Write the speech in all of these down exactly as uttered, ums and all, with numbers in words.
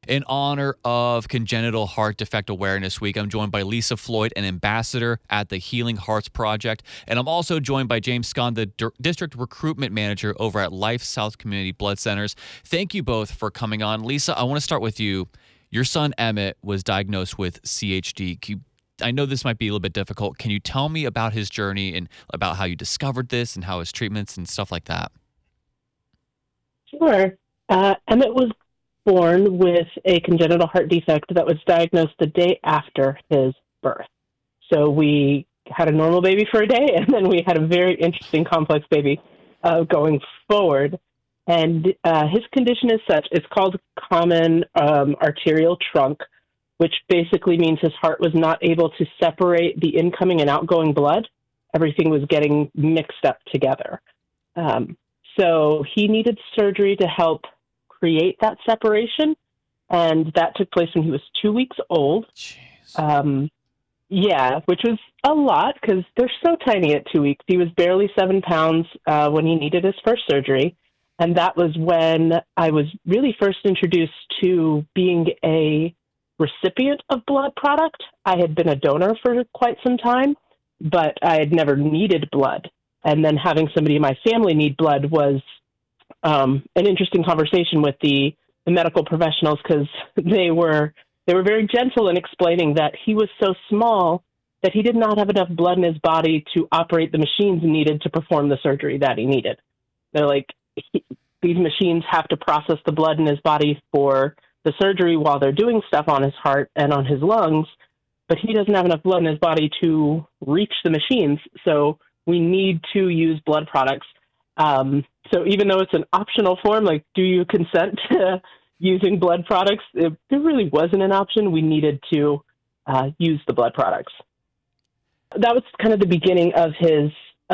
In honor of Congenital Heart Defect Awareness Week, I'm joined by Lisa Floyd, an ambassador at the Healing Hearts Project. And I'm also joined by James Scott, the D- District Recruitment Manager over at Life South Community Blood Centers. Thank you both for coming on. Lisa, I want to start with you. Your son, Emmett, was diagnosed with C H D. Can you, I know this might be a little bit difficult. Can you tell me about his journey and about how you discovered this and how his treatments and stuff like that? Sure. Uh, Emmett was born with a congenital heart defect that was diagnosed the day after his birth. So we had a normal baby for a day, and then we had a very interesting, complex baby uh, going forward. And uh, his condition is such, it's called common um, arterial trunk, which basically means his heart was not able to separate the incoming and outgoing blood. Everything was getting mixed up together. Um, so he needed surgery to help create that separation, and that took place when he was two weeks old. Um, yeah, which was a lot because they're so tiny at two weeks. He was barely seven pounds uh, when he needed his first surgery, and that was when I was really first introduced to being a recipient of blood product. I had been a donor for quite some time, but I had never needed blood, and then having somebody in my family need blood was Um, an interesting conversation with the, the medical professionals because they were they were very gentle in explaining that he was so small that he did not have enough blood in his body to operate the machines needed to perform the surgery that he needed. They're like, he, these machines have to process the blood in his body for the surgery while they're doing stuff on his heart and on his lungs, but he doesn't have enough blood in his body to reach the machines, so we need to use blood products. Um, so even though it's an optional form, like, do you consent to using blood products? It, it really wasn't an option. We needed to uh, use the blood products. That was kind of the beginning of his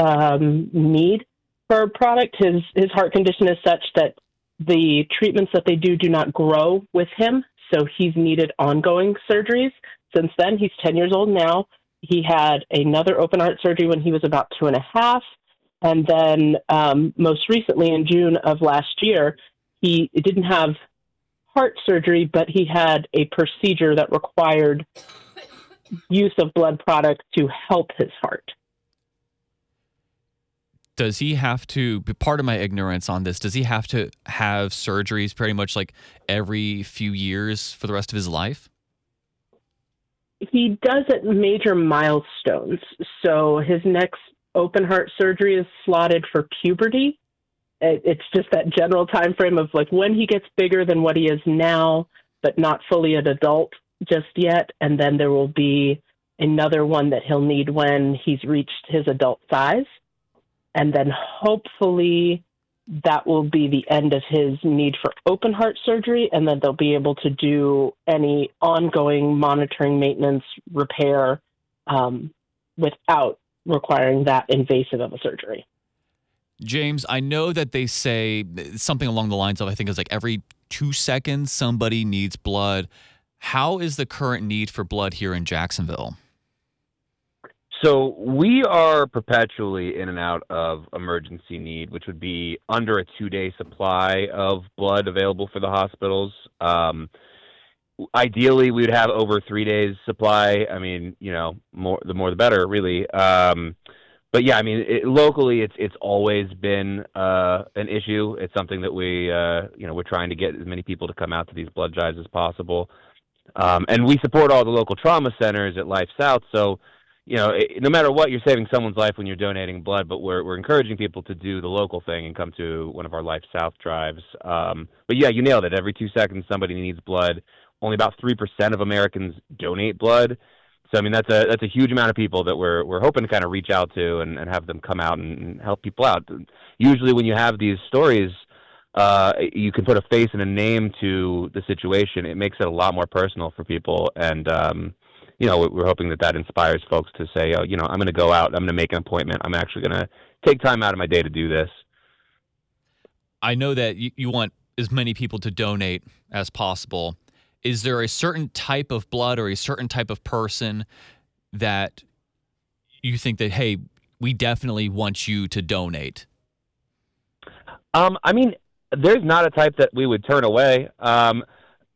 um, need for a product. His, his heart condition is such that the treatments that they do do not grow with him. So he's needed ongoing surgeries. Since then, he's ten years old now. He had another open heart surgery when he was about two and a half. And then um, most recently in June of last year, he didn't have heart surgery, but he had a procedure that required use of blood products to help his heart. Does he have to, part of my ignorance on this, does he have to have surgeries pretty much like every few years for the rest of his life? He does at major milestones. So his next open heart surgery is slotted for puberty. It's just that general time frame of like when he gets bigger than what he is now, but not fully an adult just yet. And then there will be another one that he'll need when he's reached his adult size. And then hopefully that will be the end of his need for open heart surgery. And then they'll be able to do any ongoing monitoring, maintenance, repair um, without requiring that invasive of a surgery. James, I know that they say something along the lines of, I think it's like every two seconds somebody needs blood. How is the current need for blood here in Jacksonville? So we are perpetually in and out of emergency need, which would be under a two-day supply of blood available for the hospitals. Um, Ideally, we would have over three days supply. I mean, you know, more the more the better, really. Um, but yeah, I mean, it, locally, it's it's always been uh, an issue. It's something that we, uh, you know, we're trying to get as many people to come out to these blood drives as possible. Um, and we support all the local trauma centers at Life South. So, you know, it, no matter what, you're saving someone's life when you're donating blood. But we're we're encouraging people to do the local thing and come to one of our Life South drives. Um, but yeah, you nailed it. Every two seconds, somebody needs blood. Only about three percent of Americans donate blood. So, I mean, that's a that's a huge amount of people that we're we're hoping to kind of reach out to and, and have them come out and, and help people out. Usually when you have these stories, uh, you can put a face and a name to the situation. It makes it a lot more personal for people. And, um, you know, we're hoping that that inspires folks to say, oh, you know, I'm going to go out. I'm going to make an appointment. I'm actually going to take time out of my day to do this. I know that you, you want as many people to donate as possible. Is there a certain type of blood or a certain type of person that you think that, hey, we definitely want you to donate? Um, I mean, there's not a type that we would turn away. Um,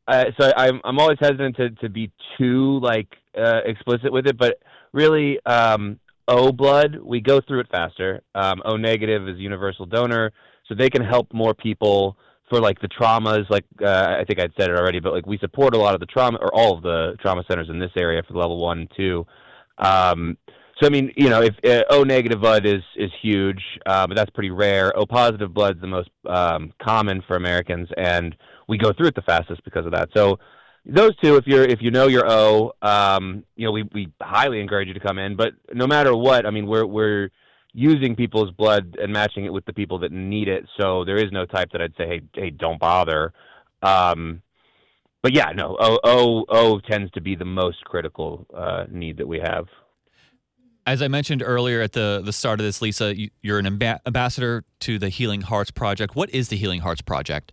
uh, so I'm I'm always hesitant to, to be too like uh, explicit with it, but really, um, O blood, we go through it faster. Um, O negative is universal donor, so they can help more people for like the traumas. Like uh, I think I'd said it already, but like we support a lot of the trauma or all of the trauma centers in this area for level one and two. Um, so I mean, you know, if uh, O negative blood is is huge, uh, but that's pretty rare. O positive blood is the most um, common for Americans, and we go through it the fastest because of that. So those two, if you're if you know your O, um, you know, we, we highly encourage you to come in. But no matter what, I mean, we're we're using people's blood and matching it with the people that need it. So there is no type that I'd say, hey, hey, don't bother. Um, but yeah, no, O O O tends to be the most critical uh, need that we have. As I mentioned earlier at the, the start of this, Lisa, you, you're an amb- ambassador to the Healing Hearts Project. What is the Healing Hearts Project?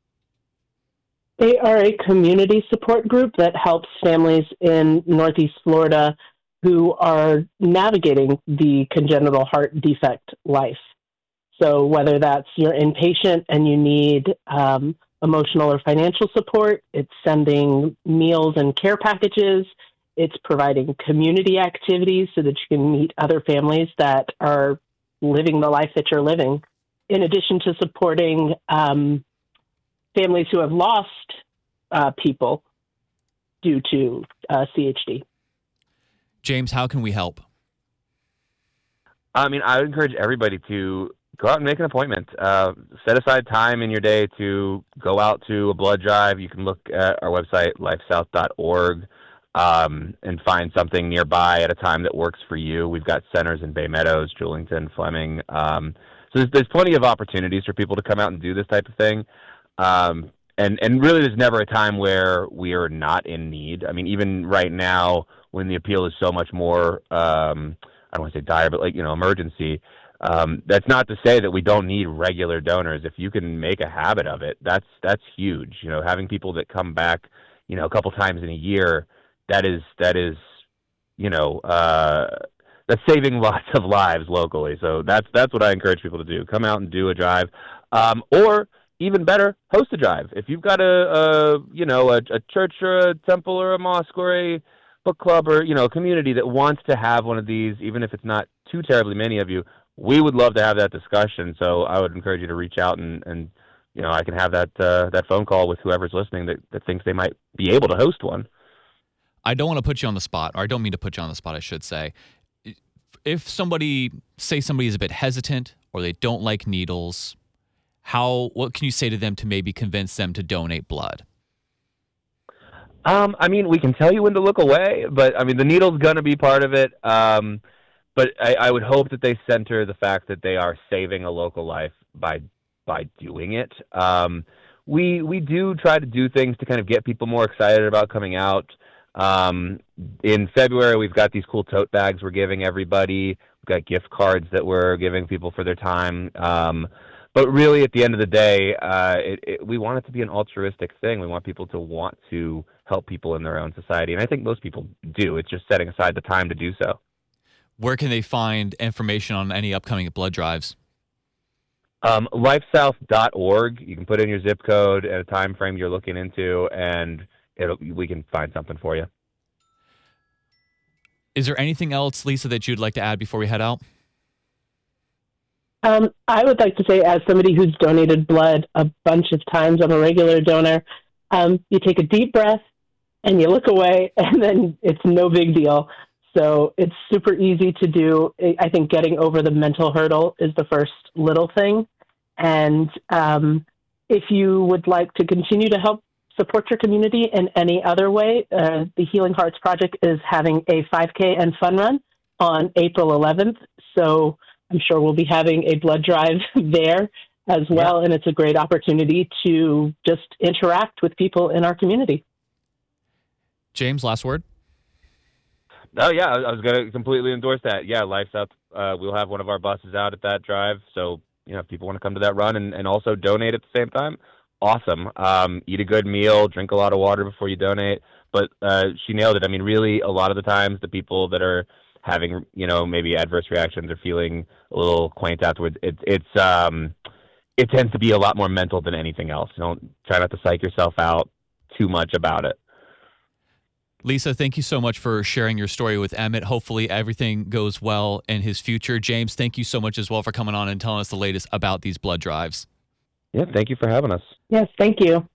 They are a community support group that helps families in Northeast Florida who are navigating the congenital heart defect life. So whether that's you're inpatient and you need um, emotional or financial support, it's sending meals and care packages, it's providing community activities so that you can meet other families that are living the life that you're living, in addition to supporting um, families who have lost uh, people due to uh, C H D. James, how can we help? I mean, I would encourage everybody to go out and make an appointment. Uh, set aside time in your day to go out to a blood drive. You can look at our website, life south dot org, um, and find something nearby at a time that works for you. We've got centers in Bay Meadows, Julington, Fleming. Um, so there's, there's plenty of opportunities for people to come out and do this type of thing. Um, and, and really, there's never a time where we are not in need. I mean, even right now, when the appeal is so much more, um, I don't want to say dire, but like, you know, emergency, um, that's not to say that we don't need regular donors. If you can make a habit of it, that's, that's huge. You know, having people that come back, you know, a couple times in a year, that is, that is, you know, uh, that's saving lots of lives locally. So that's, that's what I encourage people to do. Come out and do a drive, um, or even better, host a drive. If you've got a, a you know, a, a church or a temple or a mosque or a book club or, you know, a community that wants to have one of these, even if it's not too terribly many of you, we would love to have that discussion. So I would encourage you to reach out and, and you know, I can have that uh, that phone call with whoever's listening that, that thinks they might be able to host one. I don't want to put you on the spot, or I don't mean to put you on the spot, I should say. If somebody, say somebody is a bit hesitant or they don't like needles, how, what can you say to them to maybe convince them to donate blood? Um, I mean, we can tell you when to look away, but I mean, the needle's going to be part of it. Um, but I, I would hope that they center the fact that they are saving a local life by by doing it. Um, we we do try to do things to kind of get people more excited about coming out. Um, in February, we've got these cool tote bags we're giving everybody. We've got gift cards that we're giving people for their time. Um, But really, at the end of the day, uh, it, it, we want it to be an altruistic thing. We want people to want to help people in their own society. And I think most people do. It's just setting aside the time to do so. Where can they find information on any upcoming blood drives? Um, life south dot org. You can put in your zip code and a time frame you're looking into, and it'll, we can find something for you. Is there anything else, Lisa, that you'd like to add before we head out? Um, I would like to say, as somebody who's donated blood a bunch of times, I'm a regular donor, um, you take a deep breath and you look away, and then it's no big deal. So it's super easy to do. I think getting over the mental hurdle is the first little thing. And um, if you would like to continue to help support your community in any other way, uh, the Healing Hearts Project is having a five K and fun run on April eleventh. So I'm sure we'll be having a blood drive there as well. Yeah. And it's a great opportunity to just interact with people in our community. James, last word? Oh, yeah, I was going to completely endorse that. Yeah, Life's Up. Uh, we'll have one of our buses out at that drive. So, you know, if people want to come to that run and, and also donate at the same time, awesome. Um, eat a good meal, drink a lot of water before you donate. But uh, she nailed it. I mean, really, a lot of the times the people that are having, you know, maybe adverse reactions or feeling a little quaint afterwards, it, it's um, it tends to be a lot more mental than anything else. You don't try not to psych yourself out. too much about it. Lisa, thank you so much for sharing your story with Emmett. Hopefully everything goes well in his future. James, thank you so much as well for coming on and telling us the latest about these blood drives. Yeah, thank you for having us. Yes, thank you.